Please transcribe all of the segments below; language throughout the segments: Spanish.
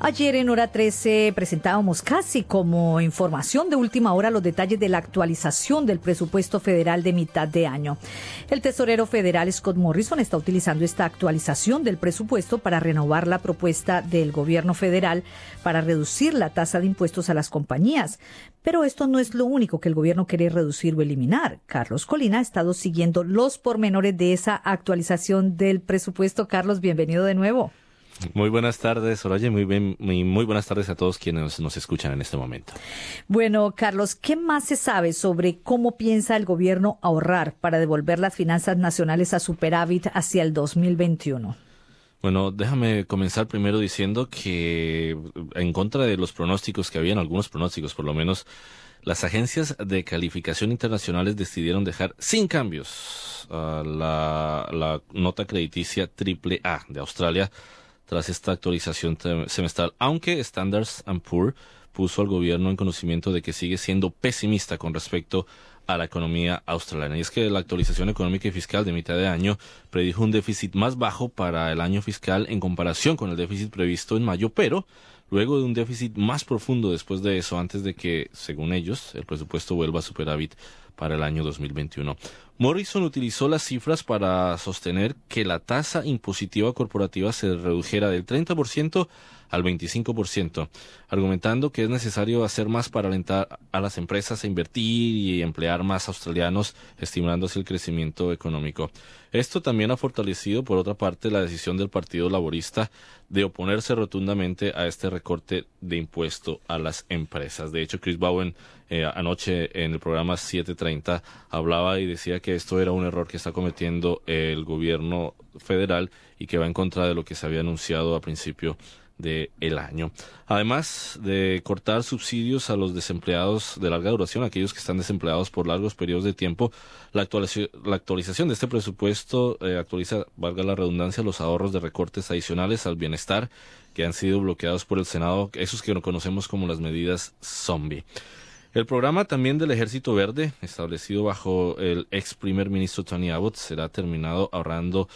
Ayer en Hora 13 presentábamos casi como información de última hora los detalles de la actualización del presupuesto federal de mitad de año. El tesorero federal Scott Morrison está utilizando esta actualización del presupuesto para renovar la propuesta del gobierno federal para reducir la tasa de impuestos a las compañías. Pero esto no es lo único que el gobierno quiere reducir o eliminar. Carlos Colina ha estado siguiendo los pormenores de esa actualización del presupuesto. Carlos, bienvenido de nuevo. Muy buenas tardes, Soraya, muy buenas tardes a todos quienes nos escuchan en este momento. Bueno, Carlos, ¿qué más se sabe sobre cómo piensa el gobierno ahorrar para devolver las finanzas nacionales a superávit hacia el 2021? Bueno, déjame comenzar primero diciendo que en contra de los pronósticos que habían, algunos pronósticos por lo menos, las agencias de calificación internacionales decidieron dejar sin cambios la nota crediticia AAA de Australia tras esta actualización semestral, aunque Standard & Poor's puso al gobierno en conocimiento de que sigue siendo pesimista con respecto a la economía australiana. Y es que la actualización económica y fiscal de mitad de año predijo un déficit más bajo para el año fiscal en comparación con el déficit previsto en mayo, pero luego de un déficit más profundo después de eso, antes de que, según ellos, el presupuesto vuelva a superávit para el año 2021. Morrison utilizó las cifras para sostener que la tasa impositiva corporativa se redujera del 30% al 25%, argumentando que es necesario hacer más para alentar a las empresas a invertir y emplear más australianos, estimulando así el crecimiento económico. Esto también ha fortalecido, por otra parte, la decisión del Partido Laborista de oponerse rotundamente a este recorte de impuesto a las empresas. De hecho, Chris Bowen anoche en el programa 730 hablaba y decía que esto era un error que está cometiendo el gobierno federal y que va en contra de lo que se había anunciado a principio del año. Además de cortar subsidios a los desempleados de larga duración, aquellos que están desempleados por largos periodos de tiempo, la actualización de este presupuesto actualiza, valga la redundancia, los ahorros de recortes adicionales al bienestar que han sido bloqueados por el Senado, esos que conocemos como las medidas zombie. El programa también del Ejército Verde, establecido bajo el ex primer ministro Tony Abbott, será terminado ahorrando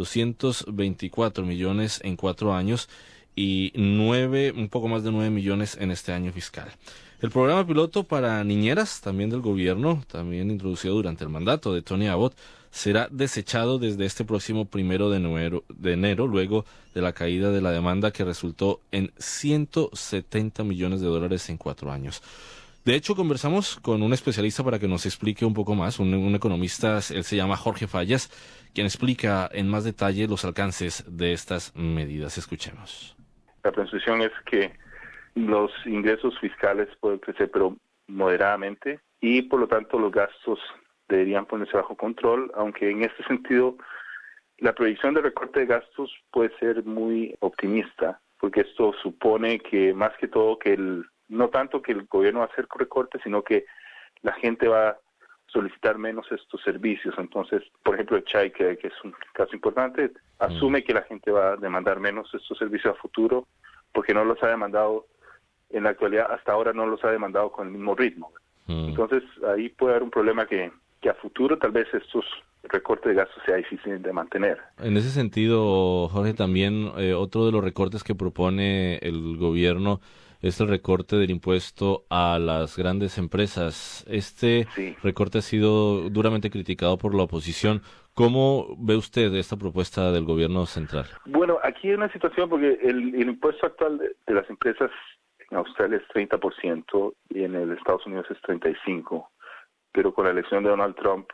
224 millones en 4 años y un poco más de 9 millones en este año fiscal. El programa piloto para niñeras, también del gobierno, también introducido durante el mandato de Tony Abbott, será desechado desde este próximo 1 de enero, luego de la caída de la demanda que resultó en $170 millones en 4 años. De hecho, conversamos con un especialista para que nos explique un poco más, un economista, él se llama Jorge Fallas, quien explica en más detalle los alcances de estas medidas. Escuchemos. La presunción es que los ingresos fiscales pueden crecer, pero moderadamente, y por lo tanto los gastos deberían ponerse bajo control, aunque en este sentido la proyección de recorte de gastos puede ser muy optimista, porque esto supone que más que todo no tanto que el gobierno va a hacer recortes, sino que la gente va a solicitar menos estos servicios. Entonces, por ejemplo, el CHAI, que es un caso importante, asume que la gente va a demandar menos estos servicios a futuro, porque no los ha demandado en la actualidad, hasta ahora no los ha demandado con el mismo ritmo. Entonces, ahí puede haber un problema que a futuro tal vez estos recortes de gastos sea difícil de mantener. En ese sentido, Jorge, también otro de los recortes que propone el gobierno es el recorte del impuesto a las grandes empresas. Este recorte ha sido duramente criticado por la oposición. ¿Cómo ve usted esta propuesta del gobierno central? Bueno, aquí hay una situación porque el impuesto actual de las empresas en Australia es 30% y en el Estados Unidos es 35%. Pero con la elección de Donald Trump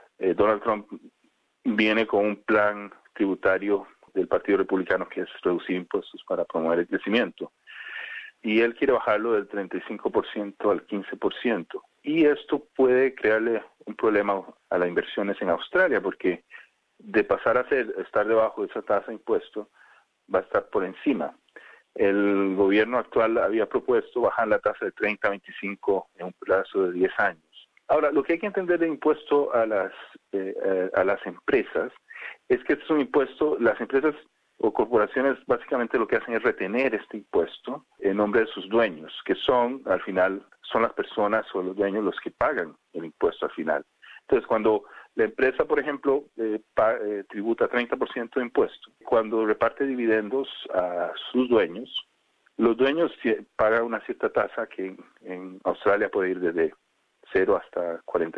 viene con un plan tributario del Partido Republicano que es reducir impuestos para promover el crecimiento. Y él quiere bajarlo del 35% al 15%. Y esto puede crearle un problema a las inversiones en Australia, porque de pasar a estar debajo de esa tasa de impuesto, va a estar por encima. El gobierno actual había propuesto bajar la tasa de 30 a 25 en un plazo de 10 años. Ahora, lo que hay que entender del impuesto a las empresas es que este es un impuesto, las empresas o corporaciones básicamente lo que hacen es retener este impuesto en nombre de sus dueños, que al final, son las personas o los dueños los que pagan el impuesto al final. Entonces, cuando la empresa, por ejemplo, tributa 30% de impuesto, cuando reparte dividendos a sus dueños, Los dueños pagan una cierta tasa que en Australia puede ir desde 0 hasta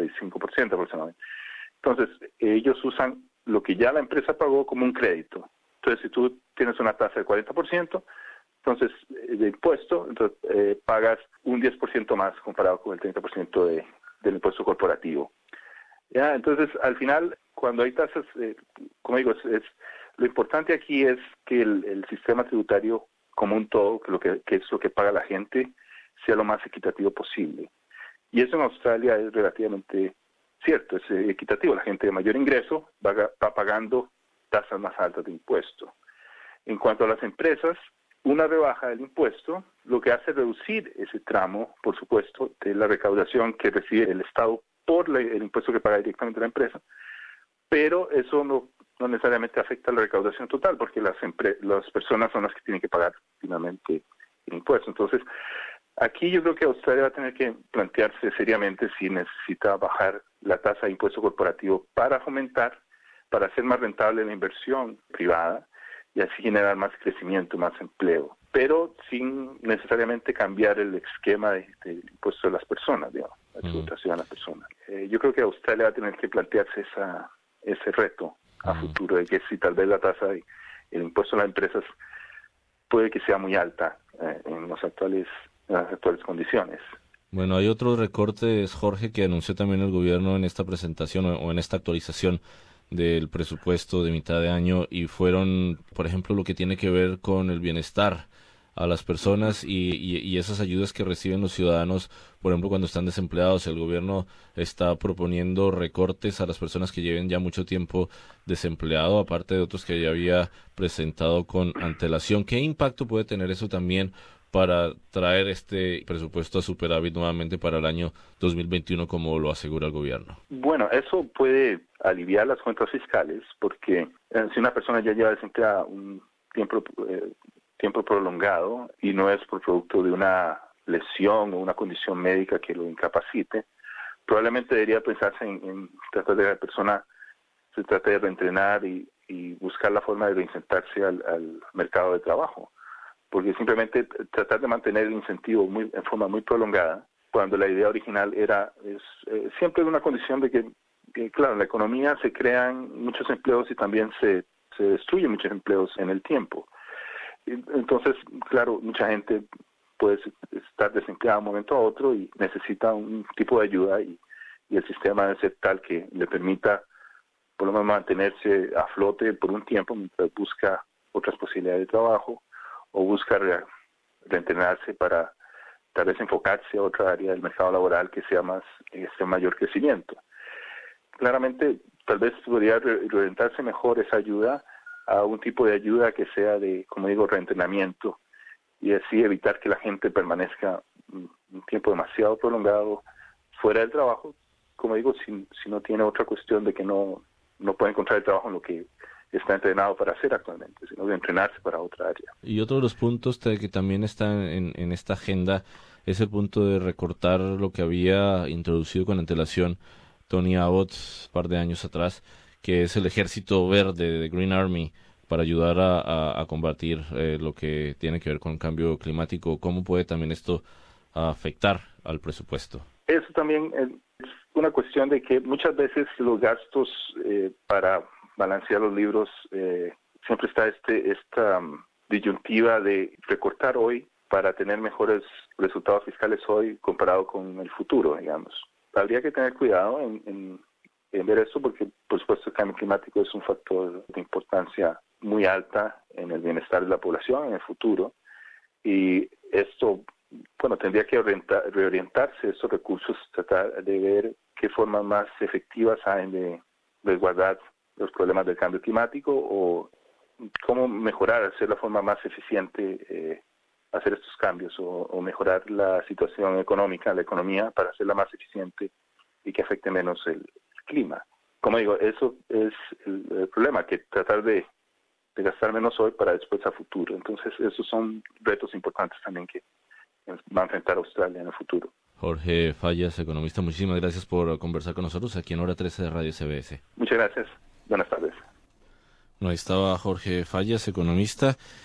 45% aproximadamente. Entonces, ellos usan lo que ya la empresa pagó como un crédito. Entonces, si tú tienes una tasa de 40%, entonces de impuesto, entonces pagas un 10% más comparado con el 30% del impuesto corporativo. ¿Ya? Entonces, al final, cuando hay tasas, como digo, lo importante aquí es que el sistema tributario como un todo, que es lo que paga la gente, sea lo más equitativo posible. Y eso en Australia es relativamente cierto, es equitativo. La gente de mayor ingreso va pagando tasas más altas de impuesto. En cuanto a las empresas, una rebaja del impuesto lo que hace es reducir ese tramo, por supuesto, de la recaudación que recibe el Estado por el impuesto que paga directamente la empresa, pero eso no necesariamente afecta la recaudación total, porque las personas son las que tienen que pagar finalmente el impuesto. Entonces, aquí yo creo que Australia va a tener que plantearse seriamente si necesita bajar la tasa de impuesto corporativo para hacer más rentable la inversión privada y así generar más crecimiento, más empleo, pero sin necesariamente cambiar el esquema del impuesto de las personas, digamos, la tributación a las personas. Yo creo que Australia va a tener que plantearse ese reto a futuro, de que si tal vez la tasa y el impuesto a las empresas puede que sea muy alta en las actuales condiciones. Bueno, hay otros recortes, Jorge, que anunció también el gobierno en esta presentación o en esta actualización del presupuesto de mitad de año, y fueron, por ejemplo, lo que tiene que ver con el bienestar a las personas y esas ayudas que reciben los ciudadanos, por ejemplo, cuando están desempleados. El gobierno está proponiendo recortes a las personas que lleven ya mucho tiempo desempleado, aparte de otros que ya había presentado con antelación. ¿Qué impacto puede tener eso también para traer este presupuesto a superávit nuevamente para el año 2021, como lo asegura el gobierno? Bueno, eso puede aliviar las cuentas fiscales, porque si una persona ya lleva desempleada un tiempo prolongado y no es por producto de una lesión o una condición médica que lo incapacite, probablemente debería pensarse en tratar de que la persona se trate de reentrenar y buscar la forma de reinsertarse al mercado de trabajo. Porque simplemente tratar de mantener el incentivo en forma muy prolongada, cuando la idea original es siempre una condición de que, claro, en la economía se crean muchos empleos y también se destruyen muchos empleos en el tiempo. Entonces, claro, mucha gente puede estar desempleada de un momento a otro y necesita un tipo de ayuda y el sistema debe ser tal que le permita por lo menos mantenerse a flote por un tiempo mientras busca otras posibilidades de trabajo o busca reentrenarse para tal vez enfocarse a otra área del mercado laboral que sea mayor crecimiento. Claramente, tal vez podría reorientarse mejor esa ayuda a un tipo de ayuda que sea de, como digo, reentrenamiento, y así evitar que la gente permanezca un tiempo demasiado prolongado fuera del trabajo, como digo, si no tiene otra cuestión de que no puede encontrar el trabajo en lo que está entrenado para hacer actualmente, sino de entrenarse para otra área. Y otro de los puntos que también están en esta agenda es el punto de recortar lo que había introducido con antelación Tony Abbott un par de años atrás, que es el ejército verde de Green Army, para ayudar a combatir lo que tiene que ver con el cambio climático. ¿Cómo puede también esto afectar al presupuesto? Eso también es una cuestión de que muchas veces los gastos para balancear los libros, siempre está esta disyuntiva de recortar hoy para tener mejores resultados fiscales hoy comparado con el futuro, digamos. Habría que tener cuidado en ver eso, porque por supuesto el cambio climático es un factor de importancia muy alta en el bienestar de la población en el futuro, y esto, bueno, tendría que reorientarse esos recursos, tratar de ver qué formas más efectivas hay de resguardar los problemas del cambio climático, o cómo mejorar, hacer la forma más eficiente hacer estos cambios, o mejorar la situación económica, la economía, para hacerla más eficiente y que afecte menos el clima. Como digo, eso es el problema, que tratar de gastar menos hoy para después a futuro. Entonces, esos son retos importantes también que va a enfrentar Australia en el futuro. Jorge Fallas, economista, muchísimas gracias por conversar con nosotros aquí en Hora 13 de Radio CBS. Muchas gracias. Buenas tardes. No, ahí estaba Jorge Fallas, economista,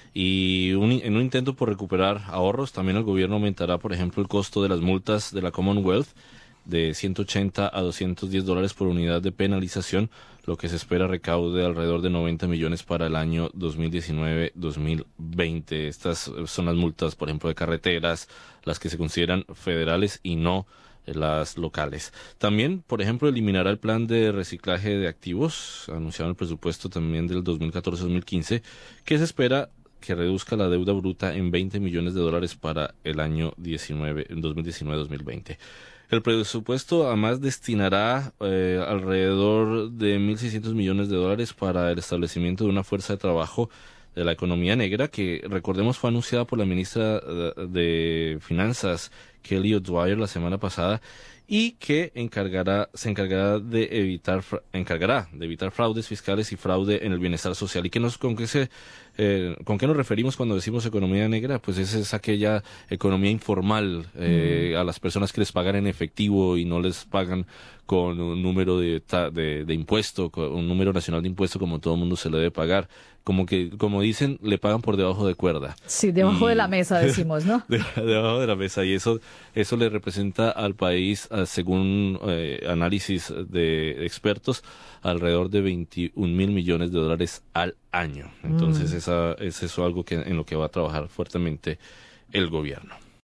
Y en un intento por recuperar ahorros, también el gobierno aumentará, por ejemplo, el costo de las multas de la Commonwealth de $180 a $210 por unidad de penalización, lo que se espera recaude alrededor de 90 millones para el año 2019-2020. Estas son las multas, por ejemplo, de carreteras, las que se consideran federales y no las locales. También, por ejemplo, eliminará el plan de reciclaje de activos, anunciado en el presupuesto también del 2014-2015, que se espera que reduzca la deuda bruta en $20 millones para el año 2019-2020. El presupuesto además destinará alrededor de $1.600 millones para el establecimiento de una fuerza de trabajo de la economía negra, que recordemos fue anunciada por la ministra de Finanzas, Kelly O'Dwyer, la semana pasada, y que se encargará de evitar fraudes fiscales y fraude en el bienestar social. ¿Y con qué nos referimos cuando decimos economía negra? Pues es aquella economía informal, a las personas que les pagan en efectivo y no les pagan con un número de impuesto, con un número nacional de impuesto como todo el mundo se le debe pagar. Como dicen, le pagan por debajo de cuerda. Sí, debajo de la mesa decimos, ¿no? Debajo de la mesa, y eso le representa al país, según análisis de expertos, alrededor de $21 mil millones al año. Entonces, es eso algo en lo que va a trabajar fuertemente el gobierno.